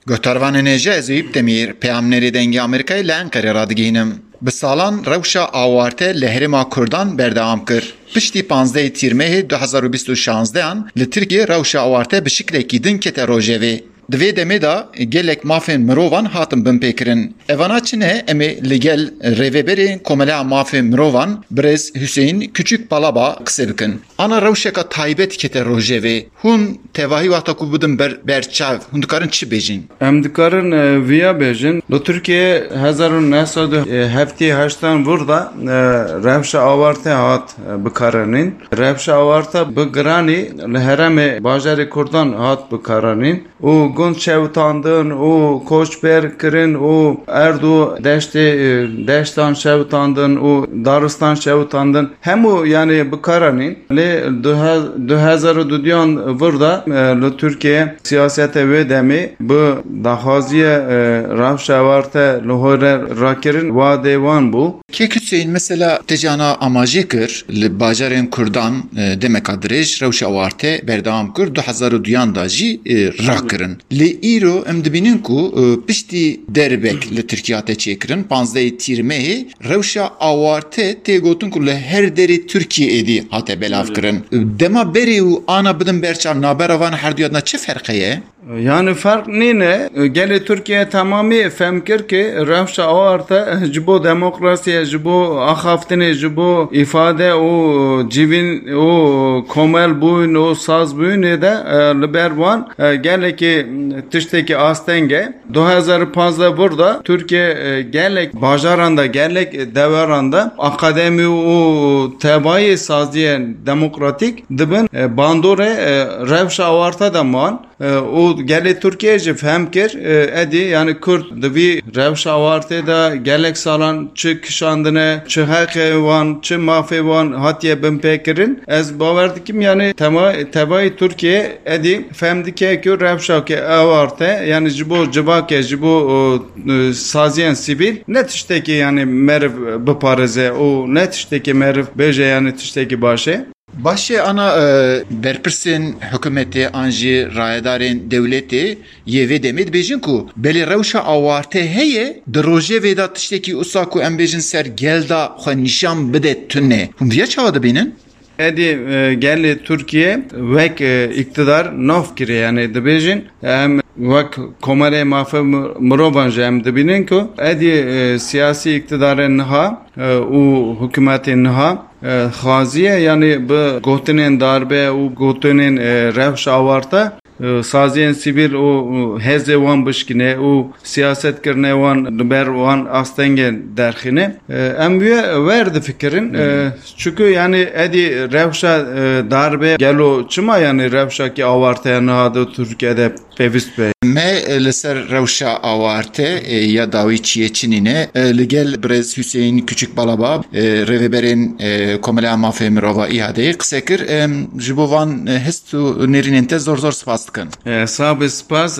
Gotarvanê nêje ez û Yekdemîr peyamnerê dengê Amerîkayê li Enqereyê radigihînim. Bi salan rewşa awarte li Herêma Kurdan berdewam kir. Piştî 15 Tîrmehê 2026 li Tirkiye rewşa awarte bi şiklekî din kete rojevê. Di vê demê de gelek mafên mirovan hatin binpêkirin. Evana çi ne em ê li gel rêveberê Komeleya Mafên Mirovan Birêz Hüseyin Küçükbalaba qise bikin. Ana rewşeka taybet kete rojevê. Hûn tevahî wexta ku bidin berçav, hûn dikarin çi bêjin? Em dikarin vîya bêjin. Li Tirkiye 1978 burada rewşa awarte hat bikaranîn. Rewşa awarte bi giranî li herêmê bajarê Kurdan hat bikaranîn. û gund şewitandin û koçber kirin û erdu deştan şewitandin û daristan şewitandin hemû yani bikaranîn lê 2002 burada li Türkiye siyasete wê demê bi daxwaziya rewşa awarte li hore rakirin wa dêwan bû. Kêk Hüseyin mesela tecana amajê kir li bajarên Kurdan demek dirêj rewşa awarte berdewam kir 2002 da jî rakirin. Li îro em dibînin ku piştî derbek li Tirkiye te çêkirin 15 Tîrmehê rewşa awarte tê gotin ku li her derê Tirkiyeyê dî hate belav kirin. Dema berê û ana bidin berçav nabera van her duyan da çi ferqe ye? Yani fark ne? Gele Türkiye tamamı femkir ki rewşa awarte ji bo demokrasiye, ji bo axaftinê, ji bo ifade o civin o komel bûn o saz bûnê de li ber wan gelekî tiştekî astenge 2015 burada Türkiye gelek bajaranda gelek deveranda akademi o tebayê saziye demokratik dibin bandore rewşa awarte de man o gelê Türkiye ji femkir edî yani Kürt divî rewşa awarte da gelek salan çi kişandine çi heqê wan çi mafê wan hatiye binpêkirin ez bawer dikim yani tebayê Türkiye edî fem dike ku rewşakê awarte yani ji bo civakê ji bo saziyên sivîl ne tiştekî yani meriv biparêze û ne tiştekî meriv bêje yani tiştekî baş e. Başê ana berpirsên hikûmetê an jî rayedarên dewletê yê vê demê dibêjin ku belê rewşa awarte heye di rojevê de tiştekî wisa ku em bêjin ser gel da xwe nîşan bide tune. Hûn vêya çawa dibînin? Edî gelê Türkiye wek iktidar nav kiriye yani dibêjin em wek Komeleyê Mafên Mirovan jî em dibînin ku edî siyasî iktidarên niha û hikûmetên niha xwaziye yani bi gotinên darbe û gotinên rewşa awarte saziyên sivîl û hêzê wan bişkine û siyasetkirine wan li ber wan astengên derxîne em wê wer difikirin çünkü yani edî rewşa darbe gelo çima yani rewşakî awarteya niha di Tirkiyede pêvîst be. Me li ser rewşa awarte ya dawî çiyêçinîne li gel Birêz Hüseyin Küçükbalaba rêveberên Komeleya Mafê Mirova îhadeyê qise kir ji bo van hist û nêrînên te zor spas dikin. Sağ be spas.